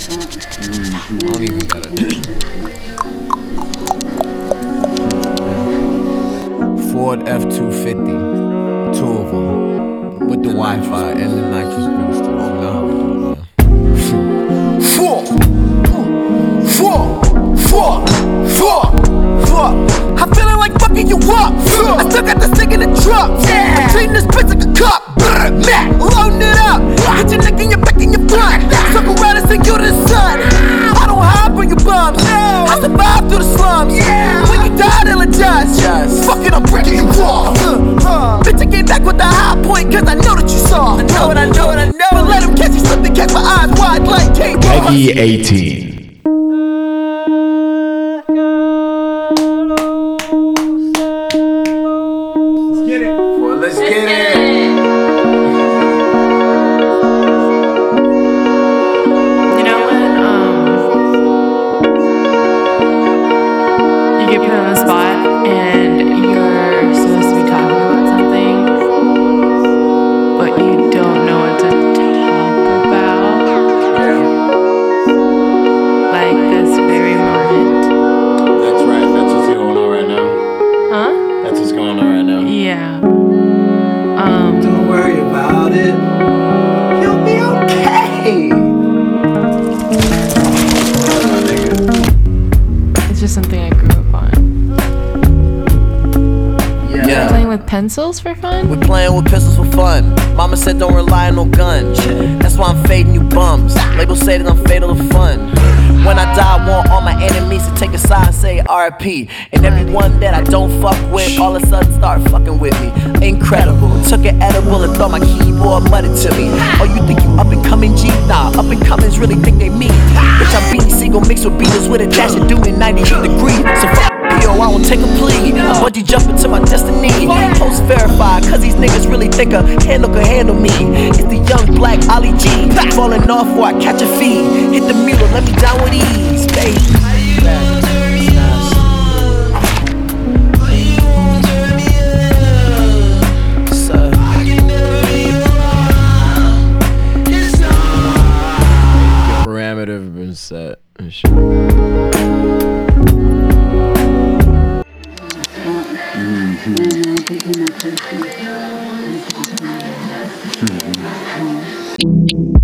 I don't even gotta. Ford F-250, two of them, with the Wi-Fi and the nitrous booster. Oh no. I'm feeling like fucking you up. I still got the stick in the truck. I'm treating this bitch like a cup. Mac, loading it up. Hit your neck and your back and your front. Circle around and send you to the sun. I don't hide from your bums. I survived through the slums. When you die, they'll adjust. Fuck it, I'm breaking you off. Bitch, I came back with the high point, cause I know that you saw. I know it, I know it, I know it. But let him catch you slipping, catch my eyes wide like Kate Ross. Peggy 18. Let's get it. You know when you get put on the spot and you're supposed to be talking about something, but you don't know what to talk about? Like this very moment. That's right. That's what's going on right now. Huh? That's what's going on right now. Yeah. Don't worry about it. You'll be okay. It's just something I grew up on. Yeah. Playing with pencils for fun? We're playing with pistols for fun. Mama said don't rely on no gun. That's why I'm fading you bums. Labels say that I'm fatal to fun. When I die, I want all my enemies to take a side and say RIP. And everyone that I don't fuck with, all of a sudden start fucking with me. Incredible. Took an edible and thought my keyboard muttered to me. Oh, you think you up and coming G? Nah, up and comings really think they me. Bitch, I'm Beanie Siegel mixed with Beatles with a dash of doom in 98 degrees. So fuck yo, I won't take a plea. I'm bungee jumping to my destiny. Post verified, cause these niggas really think a handle can handle me. It's the young black Ali G. Falling off before I catch a feed. Hit the mirror, let me down with ease, baby. Parameter have been set and shit. Mm-hmm.